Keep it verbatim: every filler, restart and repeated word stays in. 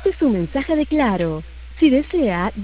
Este es un mensaje de Claro. Si desea